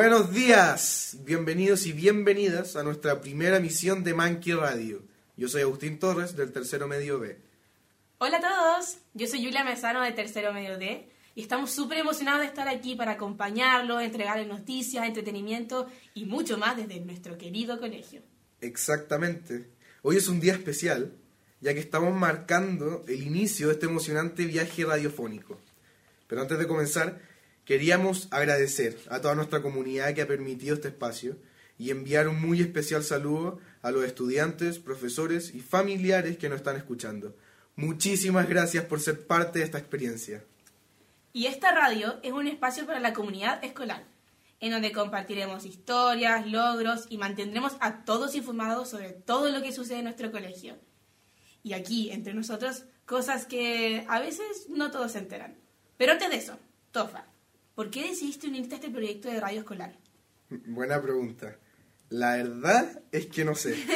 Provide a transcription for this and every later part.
Buenos días, bienvenidos y bienvenidas a nuestra primera emisión de Manqui Radio. Yo soy Agustín Torres, del Tercero Medio B. Hola a todos, yo soy Julia Mesano, de Tercero Medio D, y estamos súper emocionados de estar aquí para acompañarlos, entregarles noticias, entretenimiento y mucho más desde nuestro querido colegio. Exactamente. Hoy es un día especial, ya que estamos marcando el inicio de este emocionante viaje radiofónico. Pero antes de comenzar, queríamos agradecer a toda nuestra comunidad que ha permitido este espacio y enviar un muy especial saludo a los estudiantes, profesores y familiares que nos están escuchando. Muchísimas gracias por ser parte de esta experiencia. Y esta radio es un espacio para la comunidad escolar, en donde compartiremos historias, logros y mantendremos a todos informados sobre todo lo que sucede en nuestro colegio. Y aquí, entre nosotros, cosas que a veces no todos se enteran. Pero antes de eso, Tofa, ¿por qué decidiste unirte a este proyecto de radio escolar? Buena pregunta. La verdad es que no sé.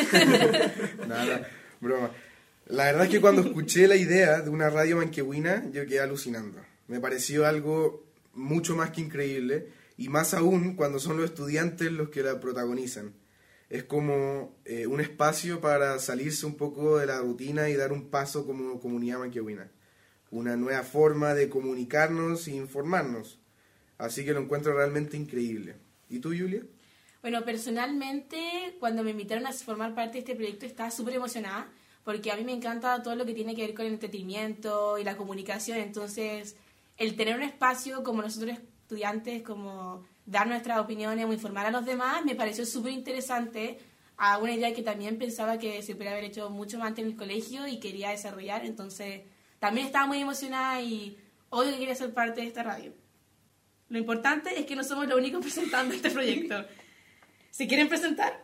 Nada, broma. La verdad es que cuando escuché la idea de una radio manquehuna, yo quedé alucinando. Me pareció algo mucho más que increíble, y más aún cuando son los estudiantes los que la protagonizan. Es como un espacio para salirse un poco de la rutina y dar un paso como comunidad manquehuna. Una nueva forma de comunicarnos e informarnos. Así que lo encuentro realmente increíble. ¿Y tú, Julia? Bueno, personalmente, cuando me invitaron a formar parte de este proyecto, estaba súper emocionada, porque a mí me encanta todo lo que tiene que ver con el entretenimiento y la comunicación. Entonces, el tener un espacio como nosotros estudiantes, como dar nuestras opiniones o informar a los demás, me pareció súper interesante, a una idea que también pensaba que se podría haber hecho mucho más antes en el colegio y quería desarrollar. Entonces, también estaba muy emocionada y obvio que quería ser parte de esta radio. Lo importante es que no somos los únicos presentando este proyecto. ¿Se quieren presentar?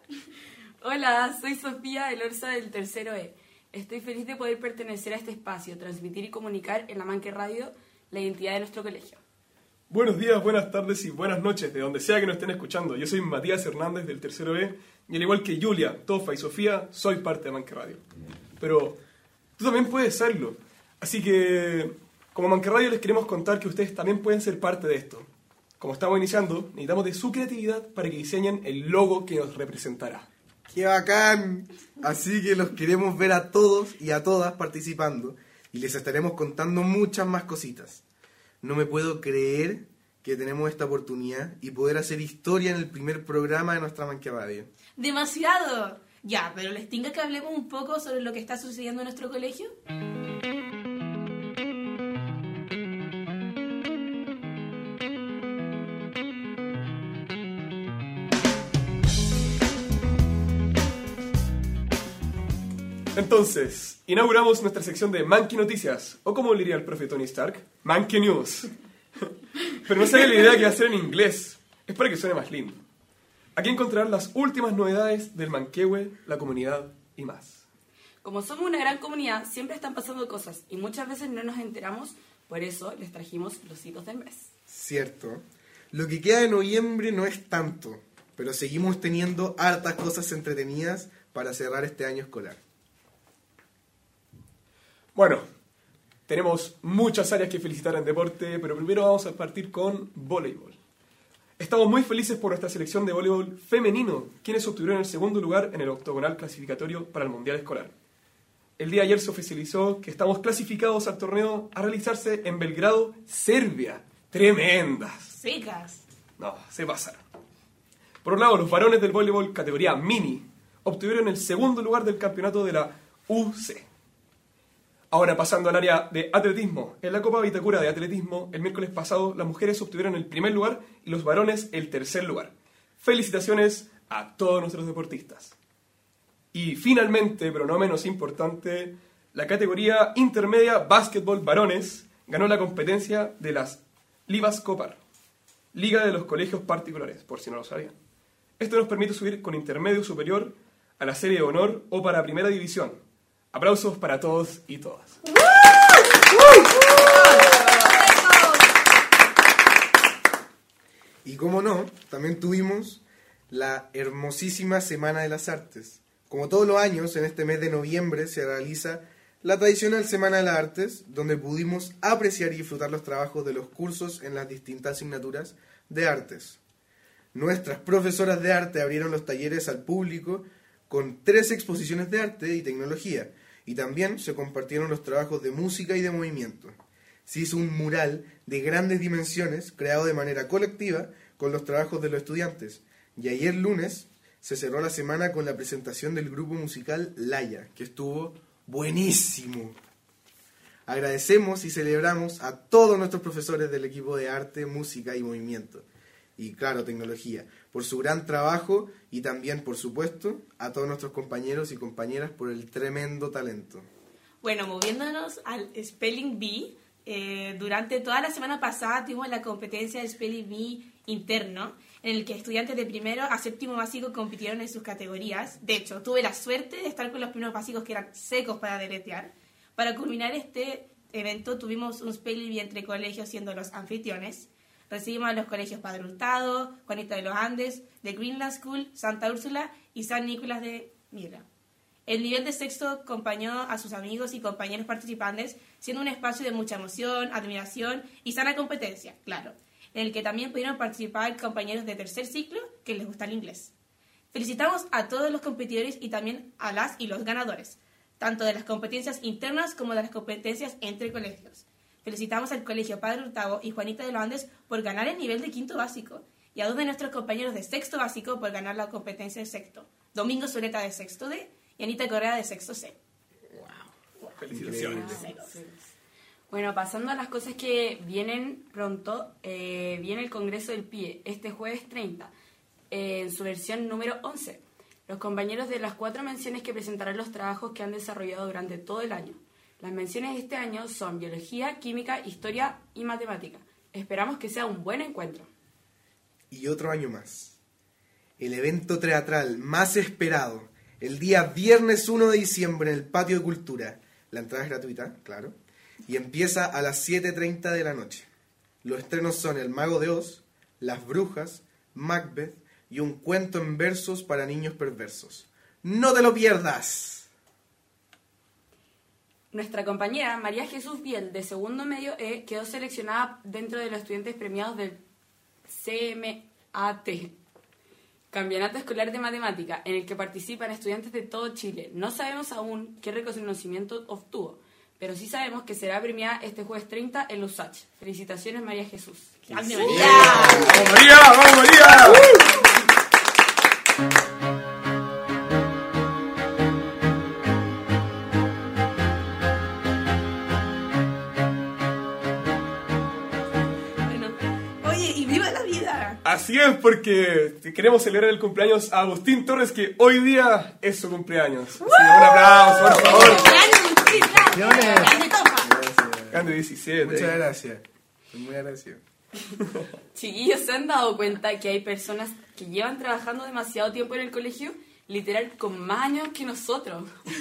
Hola, soy Sofía Elorza del Tercero E. Estoy feliz de poder pertenecer a este espacio, transmitir y comunicar en la Manqui Radio la identidad de nuestro colegio. Buenos días, buenas tardes y buenas noches, de donde sea que nos estén escuchando. Yo soy Matías Hernández del Tercero E y al igual que Julia, Tofa y Sofía, soy parte de Manqui Radio. Pero tú también puedes serlo. Así que, como Manqui Radio, les queremos contar que ustedes también pueden ser parte de esto. Como estamos iniciando, necesitamos de su creatividad para que diseñen el logo que nos representará. ¡Qué bacán! Así que los queremos ver a todos y a todas participando y les estaremos contando muchas más cositas. No me puedo creer que tenemos esta oportunidad y poder hacer historia en el primer programa de nuestra Manqui Radio. ¡Demasiado! Ya, pero ¿les tinca que hablemos un poco sobre lo que está sucediendo en nuestro colegio? Entonces, inauguramos nuestra sección de Manqui Noticias, o como diría el profe Tony Stark, Manqui News. Pero no se haga la idea que va a ser en inglés, es para que suene más lindo. Aquí encontrarán las últimas novedades del Manquehue, la comunidad y más. Como somos una gran comunidad, siempre están pasando cosas y muchas veces no nos enteramos, por eso les trajimos los hitos del mes. Cierto. Lo que queda de noviembre no es tanto, pero seguimos teniendo hartas cosas entretenidas para cerrar este año escolar. Bueno, tenemos muchas áreas que felicitar en deporte, pero primero vamos a partir con voleibol. Estamos muy felices por nuestra selección de voleibol femenino, quienes obtuvieron el segundo lugar en el octogonal clasificatorio para el Mundial Escolar. El día de ayer se oficializó que estamos clasificados al torneo a realizarse en Belgrado, Serbia. ¡Tremendas! Secas. No, se pasaron. Por un lado, los varones del voleibol categoría mini obtuvieron el segundo lugar del campeonato de la UC. Ahora pasando al área de atletismo. En la Copa Vitacura de Atletismo, el miércoles pasado, las mujeres obtuvieron el primer lugar y los varones el tercer lugar. Felicitaciones a todos nuestros deportistas. Y finalmente, pero no menos importante, la categoría intermedia básquetbol varones ganó la competencia de las Livas Copar, Liga de los Colegios Particulares, por si no lo sabían. Esto nos permite subir con intermedio superior a la serie de honor o para primera división. Aplausos para todos y todas. Y como no, también tuvimos la hermosísima Semana de las Artes. Como todos los años, en este mes de noviembre se realiza la tradicional Semana de las Artes, donde pudimos apreciar y disfrutar los trabajos de los cursos en las distintas asignaturas de artes. Nuestras profesoras de arte abrieron los talleres al público con 3 exposiciones de arte y tecnología, y también se compartieron los trabajos de música y de movimiento. Se hizo un mural de grandes dimensiones creado de manera colectiva con los trabajos de los estudiantes, y ayer lunes se cerró la semana con la presentación del grupo musical Laya, que estuvo buenísimo. Agradecemos y celebramos a todos nuestros profesores del equipo de arte, música y movimiento, y claro, tecnología, por su gran trabajo, y también, por supuesto, a todos nuestros compañeros y compañeras por el tremendo talento. Bueno, moviéndonos al Spelling Bee, durante toda la semana pasada tuvimos la competencia de Spelling Bee interno, en el que estudiantes de primero a séptimo básico compitieron en sus categorías. De hecho, tuve la suerte de estar con los primeros básicos que eran secos para deletrear. Para culminar este evento tuvimos un Spelling Bee entre colegios siendo los anfitriones. Recibimos a los colegios Padre Hurtado, Juanita de los Andes, The Greenland School, Santa Úrsula y San Nicolás de Mira. El nivel de sexto acompañó a sus amigos y compañeros participantes, siendo un espacio de mucha emoción, admiración y sana competencia, claro, en el que también pudieron participar compañeros de tercer ciclo que les gusta el inglés. Felicitamos a todos los competidores y también a las y los ganadores, tanto de las competencias internas como de las competencias entre colegios. Felicitamos al Colegio Padre Hurtado y Juanita de los Andes por ganar el nivel de quinto básico, y a 2 de nuestros compañeros de sexto básico por ganar la competencia de sexto, Domingo Zuleta de sexto D y Anita Correa de sexto C. Wow. Felicitaciones. Bueno, pasando a las cosas que vienen pronto, viene el Congreso del PIE este jueves 30, en su versión número 11. Los compañeros de las 4 menciones que presentarán los trabajos que han desarrollado durante todo el año. Las menciones de este año son Biología, Química, Historia y Matemática. Esperamos que sea un buen encuentro. Y otro año más. El evento teatral más esperado, el día viernes 1 de diciembre en el Patio de Cultura. La entrada es gratuita, claro. Y empieza a las 7:30 de la noche. Los estrenos son El Mago de Oz, Las Brujas, Macbeth y un cuento en versos para niños perversos. ¡No te lo pierdas! Nuestra compañera María Jesús Biel, de segundo medio E, quedó seleccionada dentro de los estudiantes premiados del CMAT, Campeonato Escolar de Matemática, en el que participan estudiantes de todo Chile. No sabemos aún qué reconocimiento obtuvo, pero sí sabemos que será premiada este jueves 30 en Lusach. Felicitaciones, María Jesús. ¡Grande, María! ¡Vamos, María! ¡Vamos, María! Así es, porque queremos celebrar el cumpleaños a Agustín Torres, que hoy día es su cumpleaños. Así que un aplauso, por favor. Grande 17. Muchas gracias. Estoy muy agradecido. Chiquillos, ¿se han dado cuenta que hay personas que llevan trabajando demasiado tiempo en el colegio? Literal, con más años que nosotros.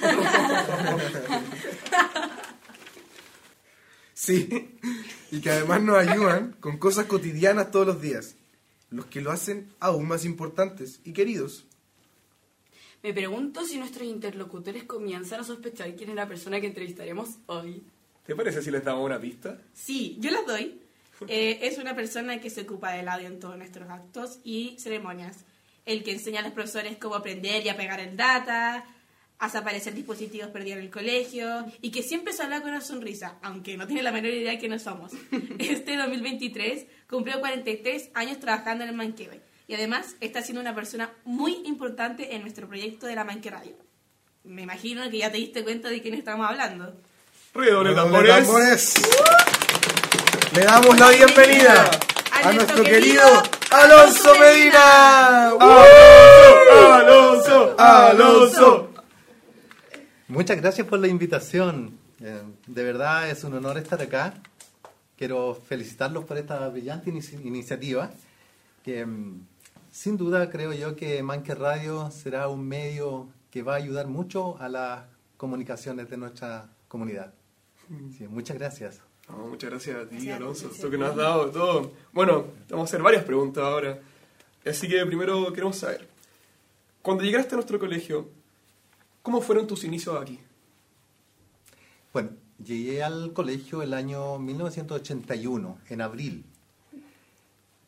Sí, y que además nos ayudan con cosas cotidianas todos los días, los que lo hacen aún más importantes y queridos. Me pregunto si nuestros interlocutores comienzan a sospechar quién es la persona que entrevistaremos hoy. ¿Te parece si les damos una pista? Sí, yo las doy. Es una persona que se ocupa del audio en todos nuestros actos y ceremonias. El que enseña a los profesores cómo aprender y apegar el data, a desaparecer dispositivos perdidos en el colegio, y que siempre se habla con una sonrisa, aunque no tiene la menor idea de quiénes somos. Este 2023 cumplió 43 años trabajando en el Manquehue, y además está siendo una persona muy importante en nuestro proyecto de la Manque Radio. Me imagino que ya te diste cuenta de quién estamos hablando. Redoble de tambores. Le damos la bienvenida a nuestro querido Alonso Medina. ¡Alonso! ¡Alonso! Muchas gracias por la invitación. De verdad es un honor estar acá. Quiero felicitarlos por esta brillante iniciativa. Que sin duda creo yo que Manque Radio será un medio que va a ayudar mucho a las comunicaciones de nuestra comunidad. Sí, muchas gracias. No, muchas gracias a ti, Alonso, esto que nos has dado todo. Bueno, vamos a hacer varias preguntas ahora. Así que primero queremos saber, cuando llegaste a nuestro colegio, ¿cómo fueron tus inicios aquí? Bueno, llegué al colegio el año 1981, en abril.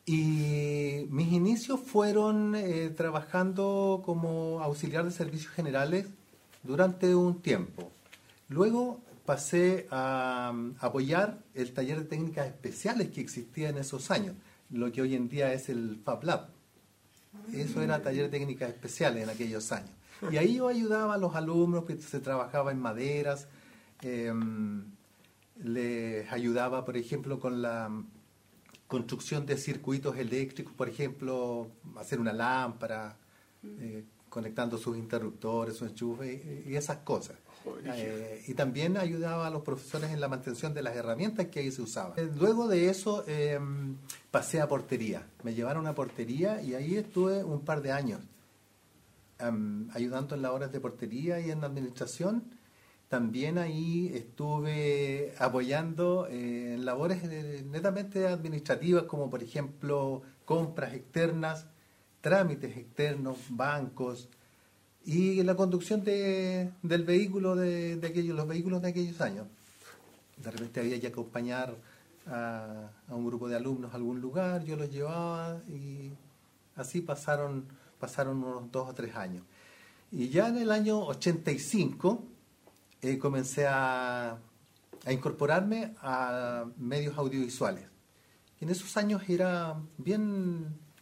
Y mis inicios fueron trabajando como auxiliar de servicios generales durante un tiempo. Luego pasé a apoyar el taller de técnicas especiales que existía en esos años, lo que hoy en día es el Fab Lab. Eso era taller de técnicas especiales en aquellos años. Y ahí yo ayudaba a los alumnos, que se trabajaba en maderas, les ayudaba, por ejemplo, con la construcción de circuitos eléctricos, por ejemplo, hacer una lámpara, conectando sus interruptores, sus enchufes y esas cosas. Y también ayudaba a los profesores en la mantención de las herramientas que ahí se usaban. Luego de eso pasé a portería. Me llevaron a portería y ahí estuve un par de años ayudando en labores de portería y en administración. También ahí estuve apoyando en labores netamente administrativas, como por ejemplo compras externas, trámites externos, bancos y la conducción del vehículo los vehículos de aquellos años. De repente había que acompañar a un grupo de alumnos a algún lugar, yo los llevaba y así pasaron unos 2 o 3 años. Y ya en el año 85 comencé a incorporarme a medios audiovisuales. En esos años era bien,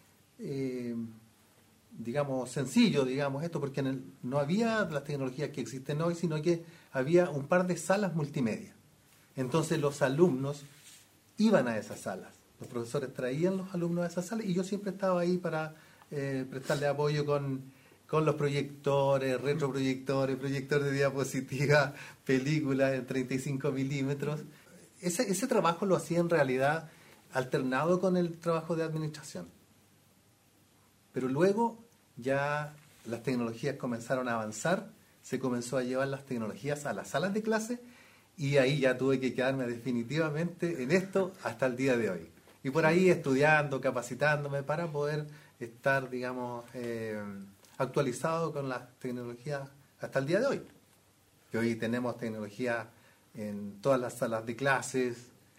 sencillo, esto, porque no había las tecnologías que existen hoy, sino que había un par de salas multimedia. Entonces los alumnos iban a esas salas. Los profesores traían los alumnos a esas salas y yo siempre estaba ahí para prestarle apoyo con los proyectores, retroproyectores, proyectores de diapositiva, películas en 35 milímetros. Ese trabajo lo hacía en realidad alternado con el trabajo de administración. Pero luego ya las tecnologías comenzaron a avanzar, se comenzó a llevar las tecnologías a las salas de clase y ahí ya tuve que quedarme definitivamente en esto hasta el día de hoy. Y por ahí estudiando, capacitándome para poder estar, actualizado con las tecnologías hasta el día de hoy. Que hoy tenemos tecnología en todas las salas de clases,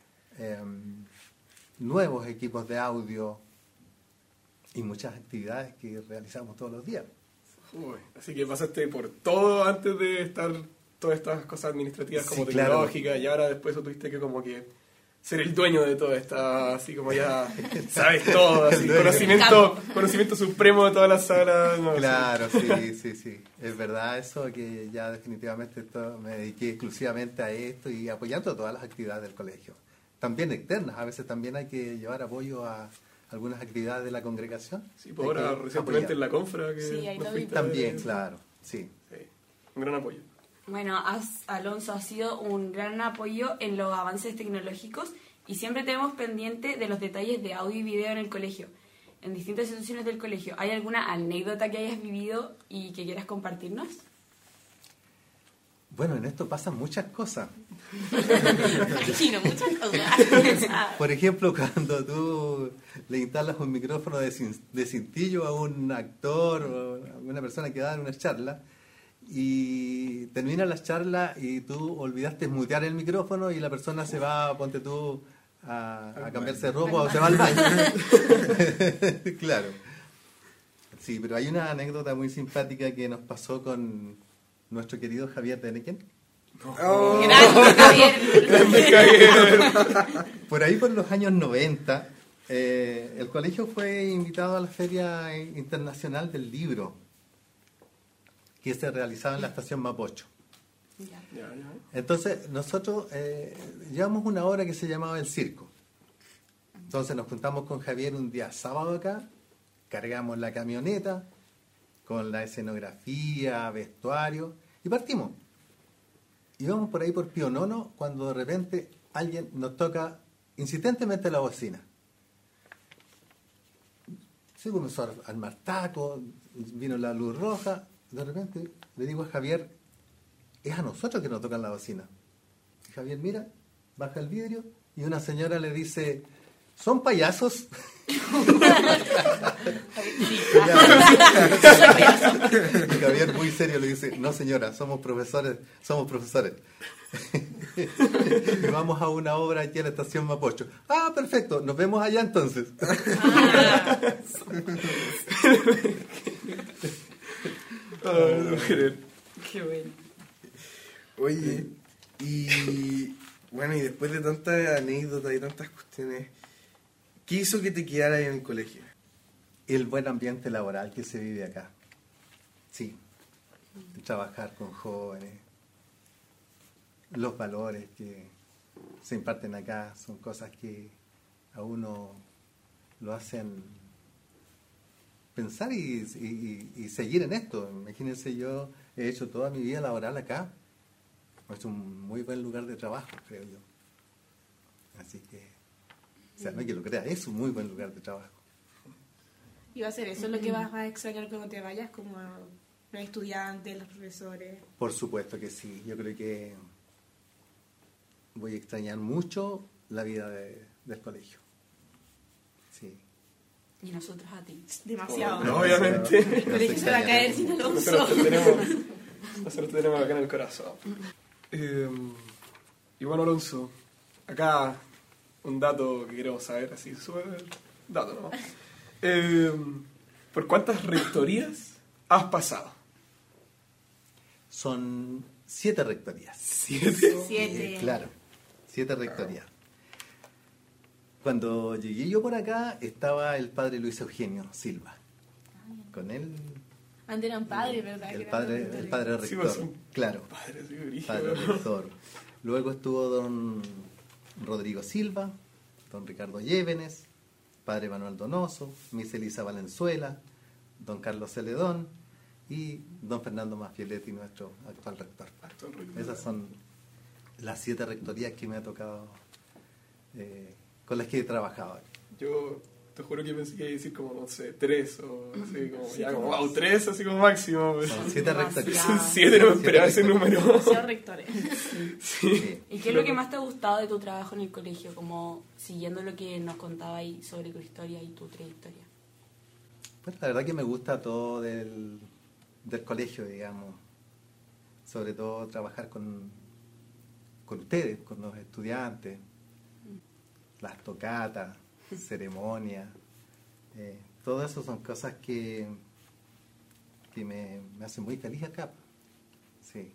nuevos equipos de audio y muchas actividades que realizamos todos los días. Uy, así que pasaste por todo antes de estar todas estas cosas administrativas como sí, tecnológicas, claro. Y ahora después tuviste que como que ser el dueño de todo esta, así como ya sabes todo, así, conocimiento supremo de todas las salas. No, claro, sí. Es verdad eso, que ya definitivamente me dediqué exclusivamente a esto y apoyando todas las actividades del colegio. También externas, a veces también hay que llevar apoyo a algunas actividades de la congregación. Sí, por ahora recientemente en la confra que sí, ahí nos lo fuiste vi. También, claro, sí. Un gran apoyo. Bueno, Alonso ha sido un gran apoyo en los avances tecnológicos y siempre tenemos pendiente de los detalles de audio y video en el colegio, en distintas instituciones del colegio. ¿Hay alguna anécdota que hayas vivido y que quieras compartirnos? Bueno, en esto pasan muchas cosas. Imagino, muchas cosas. Por ejemplo, cuando tú le instalas un micrófono de cintillo a un actor o a una persona que da una charla, y termina la charla y tú olvidaste mutear el micrófono y la persona se va, ponte tú, a cambiarse de ropa o se va al baño. Claro. Sí, pero hay una anécdota muy simpática que nos pasó con nuestro querido Javier Deneken. Oh. Gracias, Javier. Por ahí, por los años 90, el colegio fue invitado a la Feria Internacional del Libro, que se realizaba en la estación Mapocho. Ya. Entonces, nosotros llevamos una obra que se llamaba El Circo. Entonces nos juntamos con Javier un día sábado acá, cargamos la camioneta con la escenografía, vestuario, y partimos. Íbamos por ahí por Pío Nono cuando de repente alguien nos toca insistentemente la bocina. Se comenzó a armar tacos, vino la luz roja. De repente le digo a Javier, es a nosotros que nos tocan la bocina. Y Javier mira, baja el vidrio y una señora le dice, ¿son payasos? Y Javier muy serio le dice, no señora, somos profesores. Y vamos a una obra aquí a la estación Mapocho. Ah, perfecto, nos vemos allá entonces. Ay, no puedo creer. Qué bueno. Oye, y bueno, y después de tantas anécdotas y tantas cuestiones, ¿qué hizo que te quedaras en el colegio? El buen ambiente laboral que se vive acá. Sí. Trabajar con jóvenes. Los valores que se imparten acá son cosas que a uno lo hacen pensar y seguir en esto. Imagínense, yo he hecho toda mi vida laboral acá. Es un muy buen lugar de trabajo, creo yo. Así que, o sea, no hay que lo crea, es un muy buen lugar de trabajo. ¿Y va a ser eso lo que vas a extrañar cuando te vayas, como los estudiantes, los profesores? Por supuesto que sí. Yo creo que voy a extrañar mucho la vida del colegio. Sí. Y nosotros a ti. Demasiado. No, obviamente. El colegio se va a caer sin Alonso. Nosotros te tenemos acá en el corazón. Y bueno, Alonso, acá un dato que queremos saber, así, súper dato, ¿no? ¿Por cuántas rectorías has pasado? Son 7 rectorías. 7. Claro, 7 rectorías. Cuando llegué yo por acá estaba el padre Luis Eugenio Silva. Con él, Antes eran padres, ¿verdad? el Que padre eran rector. Sí, pues, son Claro, Padre, sí, brígido. padre rector. Luego estuvo don Rodrigo Silva, don Ricardo Llévenes, padre Manuel Donoso, Miss Elisa Valenzuela, don Carlos Celedón y don Fernando Maffieletti, nuestro actual rector. Esas son las 7 rectorías que me ha tocado, con las que he trabajado. Yo te juro que pensé que iba a decir como, no sé, 3 o así como, ya como, wow, 3 así como máximo. Pues. Son 7 rectorías. Son 7, no me esperaba ese número. demasiados rectores. Sí. ¿Y qué es lo que más te ha gustado de tu trabajo en el colegio? Como siguiendo lo que nos contaba ahí sobre tu historia y tu trayectoria. Pues la verdad que me gusta todo del colegio, digamos. Sobre todo trabajar con ustedes, con los estudiantes. Las tocatas, ceremonias. Todo eso son cosas que me hacen muy feliz acá. Sí.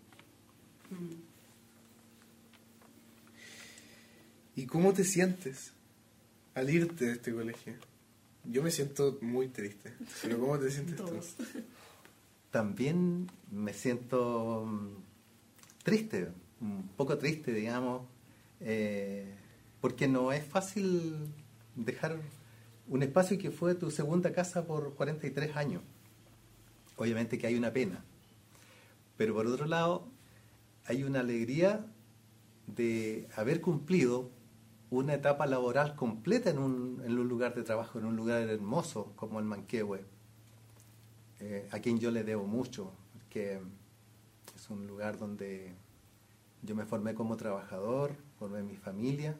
¿Y cómo te sientes al irte de este colegio? Yo me siento muy triste, pero ¿cómo te sientes tú? Todos. También me siento triste, un poco triste, digamos, porque no es fácil dejar un espacio que fue tu segunda casa por 43 años. Obviamente que hay una pena, pero por otro lado hay una alegría de haber cumplido una etapa laboral completa en un lugar de trabajo, en un lugar hermoso como el Manquehue, a quien yo le debo mucho, porque es un lugar donde yo me formé como trabajador, formé mi familia,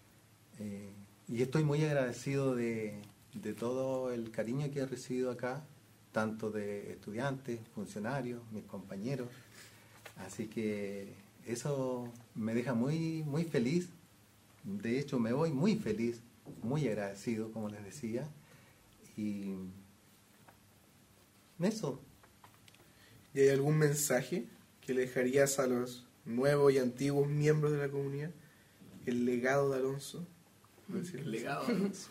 y estoy muy agradecido de todo el cariño que he recibido acá, tanto de estudiantes, funcionarios, mis compañeros. Así que eso me deja muy, muy feliz. De hecho, me voy muy feliz, muy agradecido, como les decía. Y eso. ¿Y hay algún mensaje que le dejarías a los nuevos y antiguos miembros de la comunidad? El legado de Alonso. El legado.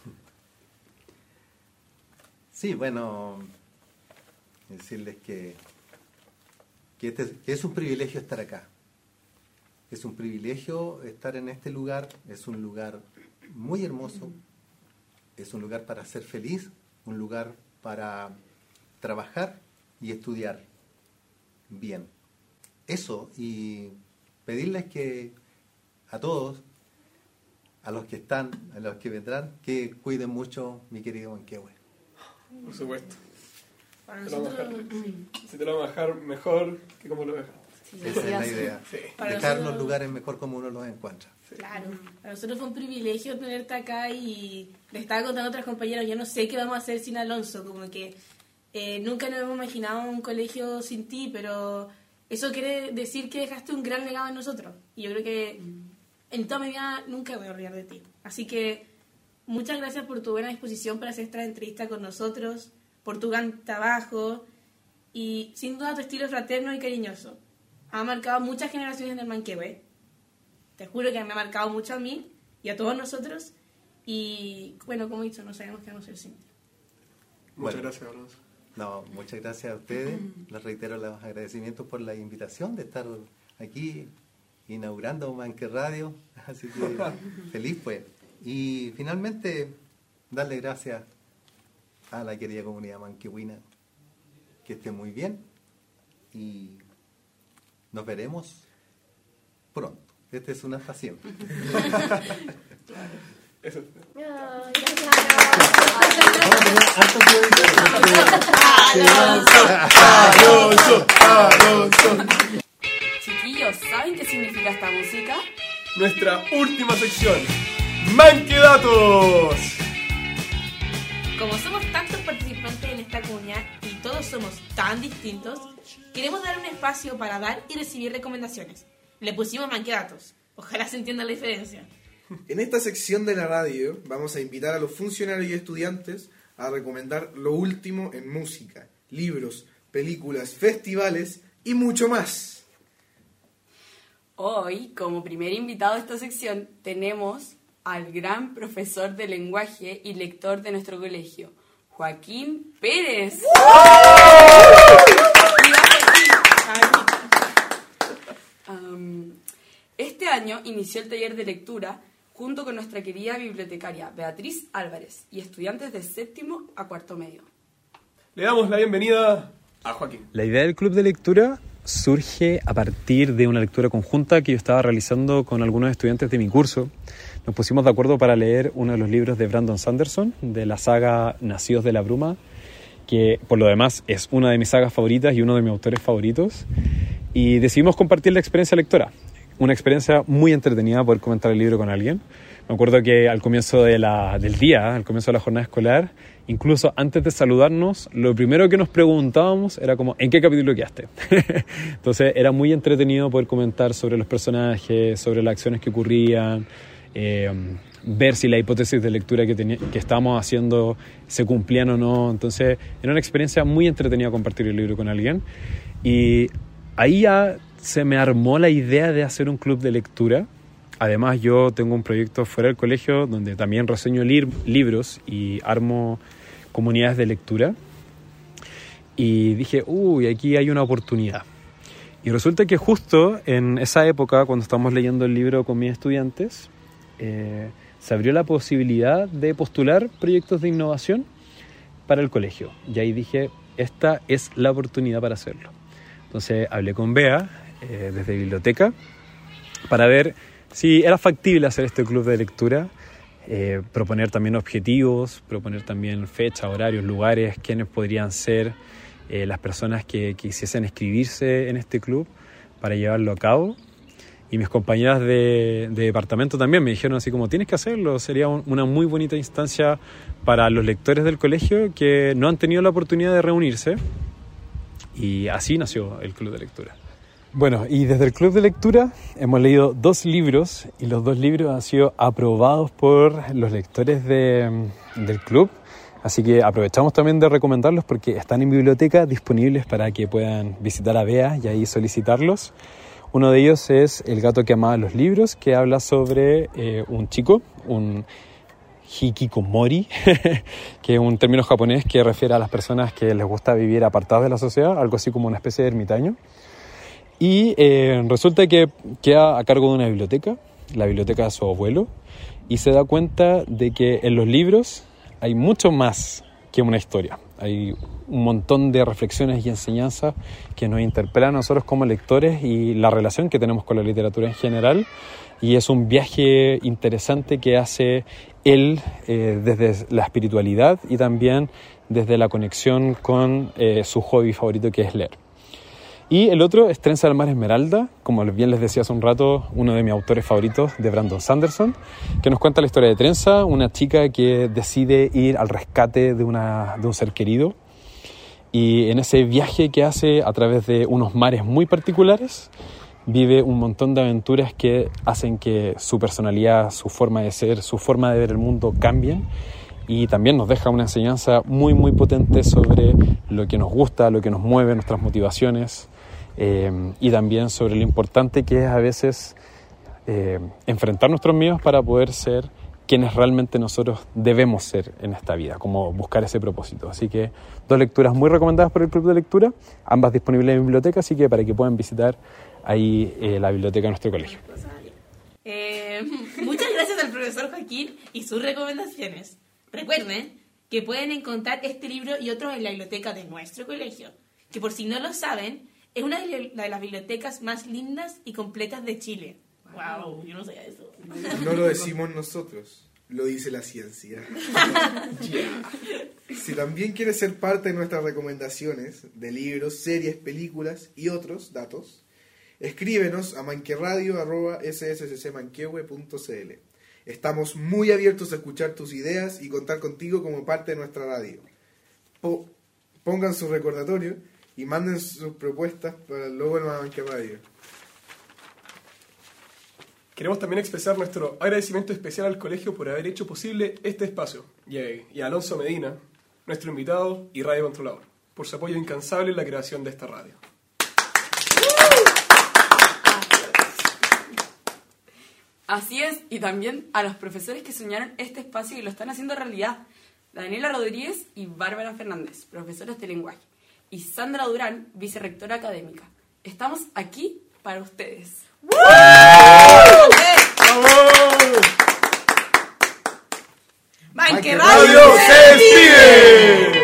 Sí, bueno, decirles que es un privilegio estar acá. Es un privilegio estar en este lugar, es un lugar muy hermoso, es un lugar para ser feliz, un lugar para trabajar y estudiar bien. Eso, y pedirles que a todos, a los que están, a los que vendrán, que cuiden mucho mi querido Manquehue. Por supuesto. Para Te lo vamos a nosotros, dejar. Si te lo vamos a dejar mejor que como lo dejas. Sí, Esa es la idea. Sí. Para Dejar nosotros- los lugares mejor como uno los encuentra. claro, para nosotros fue un privilegio tenerte acá y le estaba contando a otras compañeras, yo no sé qué vamos a hacer sin Alonso, como que nunca nos hemos imaginado un colegio sin ti, pero eso quiere decir que dejaste un gran legado en nosotros. Y yo creo que en toda mi vida nunca voy a olvidar de ti. Así que muchas gracias por tu buena disposición para hacer esta entrevista con nosotros, por tu gran trabajo y sin duda tu estilo fraterno y cariñoso. Ha marcado muchas generaciones del Manquehue. Te juro que me ha marcado mucho a mí y a todos nosotros. Y bueno, como he dicho, no sabemos qué vamos a hacer sin ti. Muchas gracias, Alonso. No, muchas gracias a ustedes. Les reitero los agradecimientos por la invitación de estar aquí inaugurando Manque Radio. Así que feliz pues. Y finalmente, darle gracias a la querida comunidad manquehuina. Que esté muy bien. Y nos veremos pronto. Esta es una estación. Eso. Chiquillos, ¿saben qué significa esta música? Nuestra última sección, Manquedatos. Como somos tantos participantes en esta comunidad y todos somos tan distintos, queremos dar un espacio para dar y recibir recomendaciones. Le pusimos Manquedatos. Ojalá se entienda la diferencia. En esta sección de la radio vamos a invitar a los funcionarios y estudiantes a recomendar lo último en música, libros, películas, festivales y mucho más. Hoy, como primer invitado de esta sección, tenemos al gran profesor de lenguaje y lector de nuestro colegio, Joaquín Pérez. Este año inició el taller de lectura junto con nuestra querida bibliotecaria Beatriz Álvarez y estudiantes de 7º a 4º medio. Le damos la bienvenida a Joaquín. La idea del club de lectura surge a partir de una lectura conjunta que yo estaba realizando con algunos estudiantes de mi curso. Nos pusimos de acuerdo para leer uno de los libros de Brandon Sanderson, de la saga Nacidos de la Bruma, que por lo demás es una de mis sagas favoritas y uno de mis autores favoritos. Y decidimos compartir la experiencia lectora. Una experiencia muy entretenida poder comentar el libro con alguien. Me acuerdo que al comienzo del día, al comienzo de la jornada escolar, incluso antes de saludarnos, lo primero que nos preguntábamos era como, ¿en qué capítulo quedaste? Entonces era muy entretenido poder comentar sobre los personajes, sobre las acciones que ocurrían, ver si la hipótesis de lectura que estábamos haciendo se cumplían o no. Entonces era una experiencia muy entretenida compartir el libro con alguien. Y ahí ya se me armó la idea de hacer un club de lectura. Además, yo tengo un proyecto fuera del colegio donde también reseño libros y armo comunidades de lectura. Y dije, aquí hay una oportunidad. Y resulta que justo en esa época, cuando estábamos leyendo el libro con mis estudiantes, se abrió la posibilidad de postular proyectos de innovación para el colegio. Y ahí dije, esta es la oportunidad para hacerlo. Entonces hablé con Bea desde biblioteca para ver si era factible hacer este club de lectura, proponer también objetivos, proponer también fechas, horarios, lugares, quiénes podrían ser las personas que quisiesen inscribirse en este club para llevarlo a cabo. Y mis compañeras de departamento también me dijeron así como, tienes que hacerlo, sería una muy bonita instancia para los lectores del colegio que no han tenido la oportunidad de reunirse. Y así nació el club de lectura. Bueno, y desde el club de lectura hemos leído 2 libros y los 2 libros han sido aprobados por los lectores del club. Así que aprovechamos también de recomendarlos porque están en biblioteca disponibles para que puedan visitar a Bea y ahí solicitarlos. Uno de ellos es El gato que amaba los libros, que habla sobre un chico, un hikikomori, que es un término japonés que refiere a las personas que les gusta vivir apartadas de la sociedad, algo así como una especie de ermitaño. Y resulta que queda a cargo de una biblioteca, la biblioteca de su abuelo, y se da cuenta de que en los libros hay mucho más que una historia. Hay un montón de reflexiones y enseñanzas que nos interpelan a nosotros como lectores y la relación que tenemos con la literatura en general. Y es un viaje interesante que hace él desde la espiritualidad y también desde la conexión con su hobby favorito, que es leer. Y el otro es Trenza del Mar Esmeralda, como bien les decía hace un rato, uno de mis autores favoritos, de Brandon Sanderson, que nos cuenta la historia de Trenza, una chica que decide ir al rescate de un ser querido y en ese viaje que hace a través de unos mares muy particulares, vive un montón de aventuras que hacen que su personalidad, su forma de ser, su forma de ver el mundo cambien, y también nos deja una enseñanza muy muy potente sobre lo que nos gusta, lo que nos mueve, nuestras motivaciones, y también sobre lo importante que es a veces enfrentar nuestros miedos para poder ser quienes realmente nosotros debemos ser en esta vida, como buscar ese propósito. Así que 2 lecturas muy recomendadas por el Club de Lectura, ambas disponibles en biblioteca, así que para que puedan visitar ahí la biblioteca de nuestro colegio. Muchas gracias al profesor Joaquín y sus recomendaciones. Recuerden que pueden encontrar este libro y otros en la biblioteca de nuestro colegio, que por si no lo saben, es una de las bibliotecas más lindas y completas de Chile. Wow, yo no sabía eso. No lo decimos nosotros, lo dice la ciencia. Si también quieres ser parte de nuestras recomendaciones de libros, series, películas y otros datos, escríbenos a manqueradio@ssccmanquehue.cl. Estamos muy abiertos a escuchar tus ideas y contar contigo como parte de nuestra radio. Pongan su recordatorio y manden sus propuestas para el logo de la Manqueradio. Queremos también expresar nuestro agradecimiento especial al colegio por haber hecho posible este espacio y a Alonso Medina, nuestro invitado y radio controlador, por su apoyo incansable en la creación de esta radio. Así es, y también a los profesores que soñaron este espacio y lo están haciendo realidad. Daniela Rodríguez y Bárbara Fernández, profesoras de lenguaje, y Sandra Durán, vicerrectora académica. Estamos aquí para ustedes. ¡Manqueradio ¡Radio se despide!